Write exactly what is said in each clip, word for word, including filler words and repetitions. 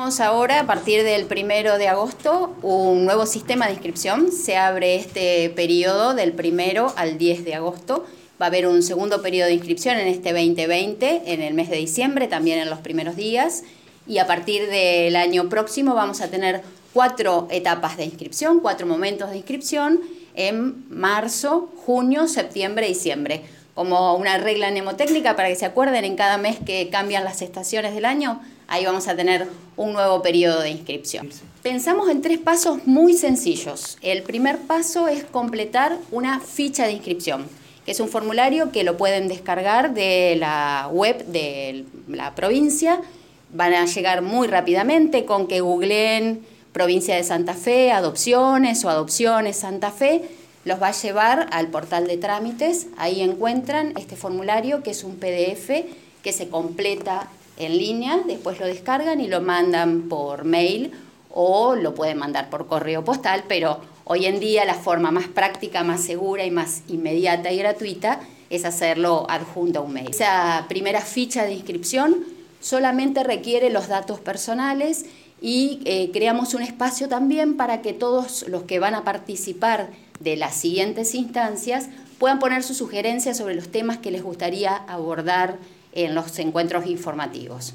Tenemos ahora, a partir del primero de agosto, un nuevo sistema de inscripción. Se abre este periodo del primero al diez de agosto. Va a haber un segundo periodo de inscripción en este veinte veinte, en el mes de diciembre, también en los primeros días. Y a partir del año próximo vamos a tener cuatro etapas de inscripción, cuatro momentos de inscripción en marzo, junio, septiembre, diciembre. Como una regla mnemotécnica para que se acuerden, en cada mes que cambian las estaciones del año, ahí vamos a tener un nuevo periodo de inscripción. Pensamos en tres pasos muy sencillos. El primer paso es completar una ficha de inscripción, que es un formulario que lo pueden descargar de la web de la provincia. Van a llegar muy rápidamente con que googleen provincia de Santa Fe, adopciones o adopciones Santa Fe. Los va a llevar al portal de trámites. Ahí encuentran este formulario, que es un P D F que se completa en línea, después lo descargan y lo mandan por mail o lo pueden mandar por correo postal, pero hoy en día la forma más práctica, más segura y más inmediata y gratuita es hacerlo adjunto a un mail. Esa primera ficha de inscripción solamente requiere los datos personales y eh, creamos un espacio también para que todos los que van a participar de las siguientes instancias puedan poner sus sugerencias sobre los temas que les gustaría abordar en los encuentros informativos.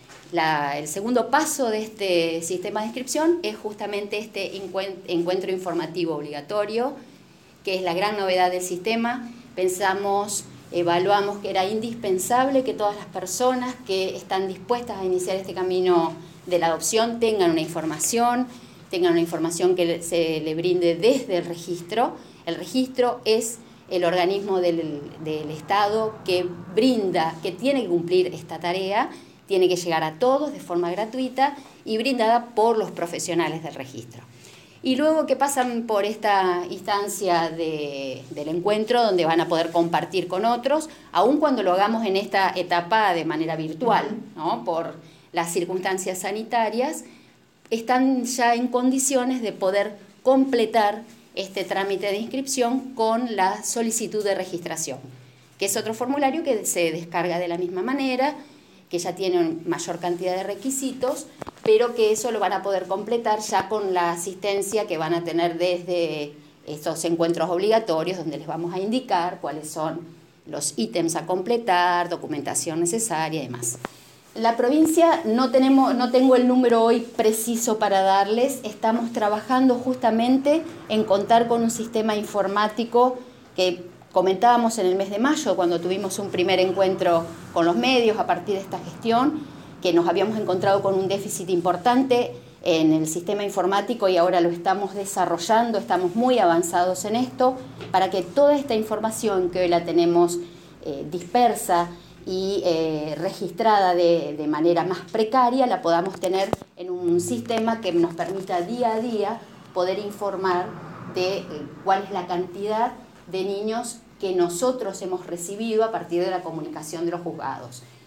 La, el segundo paso de este sistema de inscripción es justamente este encuentro informativo obligatorio, que es la gran novedad del sistema. Pensamos, evaluamos que era indispensable que todas las personas que están dispuestas a iniciar este camino de la adopción tengan una información, tengan una información que se le brinde desde el registro. El registro es el organismo del, del Estado que brinda, que tiene que cumplir esta tarea, tiene que llegar a todos de forma gratuita y brindada por los profesionales del registro. Y luego que pasan por esta instancia de, del encuentro, donde van a poder compartir con otros, aun cuando lo hagamos en esta etapa de manera virtual, ¿no? Por las circunstancias sanitarias, están ya en condiciones de poder completar este trámite de inscripción con la solicitud de registración, que es otro formulario que se descarga de la misma manera, que ya tiene mayor cantidad de requisitos, pero que eso lo van a poder completar ya con la asistencia que van a tener desde estos encuentros obligatorios, donde les vamos a indicar cuáles son los ítems a completar, documentación necesaria y demás. La provincia no, tenemos, no tengo el número hoy preciso para darles, estamos trabajando justamente en contar con un sistema informático que comentábamos en el mes de mayo, cuando tuvimos un primer encuentro con los medios a partir de esta gestión, que nos habíamos encontrado con un déficit importante en el sistema informático y ahora lo estamos desarrollando, estamos muy avanzados en esto, para que toda esta información que hoy la tenemos eh, dispersa y eh, registrada de, de manera más precaria, la podamos tener en un sistema que nos permita día a día poder informar de eh, cuál es la cantidad de niños que nosotros hemos recibido a partir de la comunicación de los juzgados.